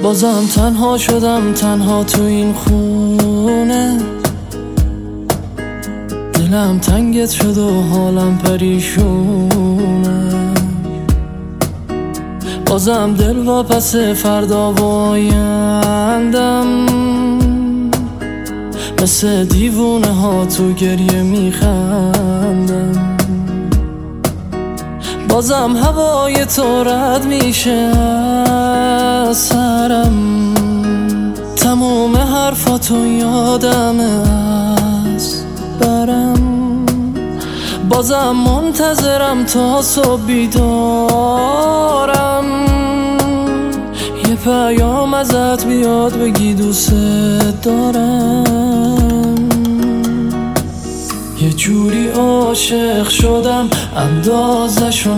بازم تنها شدم، تنها تو این خونه. دلم تنگت شد و حالم پریشونه. بازم دل واپس فردا و آیندم، مثل دیوونه ها تو گریه میخندم. بازم هوای تو رد میشه از سرم، تموم حرفاتو یادمه از برم. بازم منتظرم تا صبح بیدارم، یه پیام ازت بیاد بگی دوست دارم. یه جوری عاشق شدم اندازشو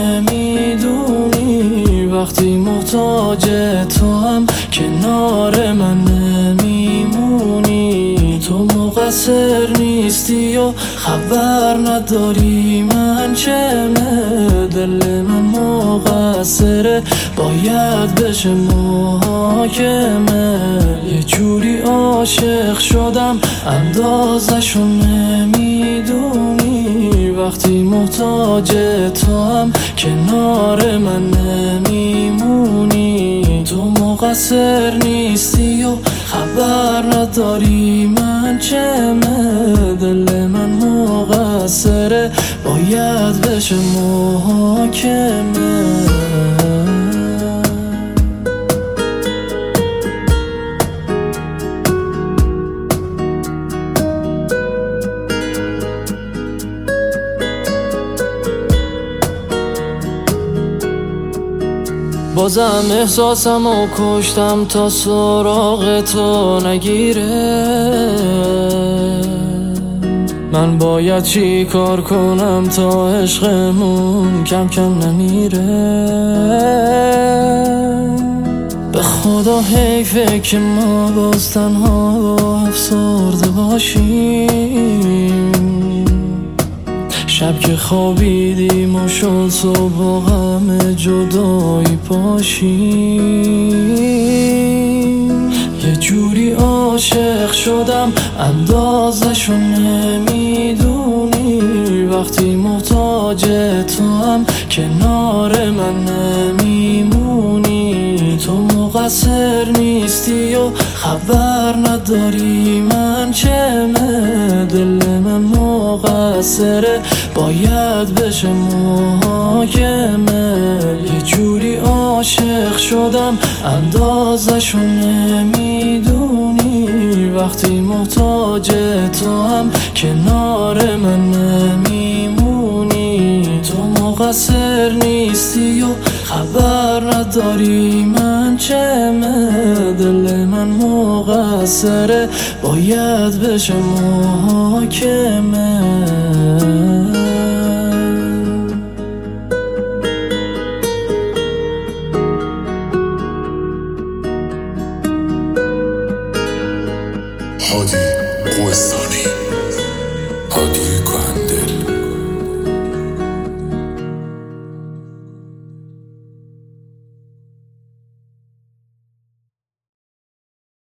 نمیدونی، وقتی محتاج تو هم کنار من نمیمونی. تو مقصر نیستی و خبر نداری من چمه، دل من مقصره باید بشه محاکمه. یه جوری عاشق شدم اندازشو نمیدونی، وقتی محتاج تو هم کنار من نمیمونی. تو مقصر نیستی و خبر نداری من چمه، دل من مقصره باید بشه محاکمه. بازم احساسمو کشتم تا سراغ تو نگیره. من باید چی کار کنم تا عشقمون کم کم نمیره؟ به خدا حیفه که ما باز تنها و افسرده باشیم. شب که خوابیدیم و شد صبح و غم جدایی پاشیم. یه جوری عاشق شدم اندازشو نمیدونی، وقتی محتاج تو هم کنار من نمیمونی. تو مقصر نیستی و خبر نداری من چمه، دل من مقصره باید بشه محاکمه. یه جوری عاشق شدم اندازشو نمیدونی، وقتی محتاج تو هم کنار من نمیمونی. تو مقصر نیستی و خبر نداری من چمه، دل من مقصره باید بشه محاکمه. هادی قوستانی.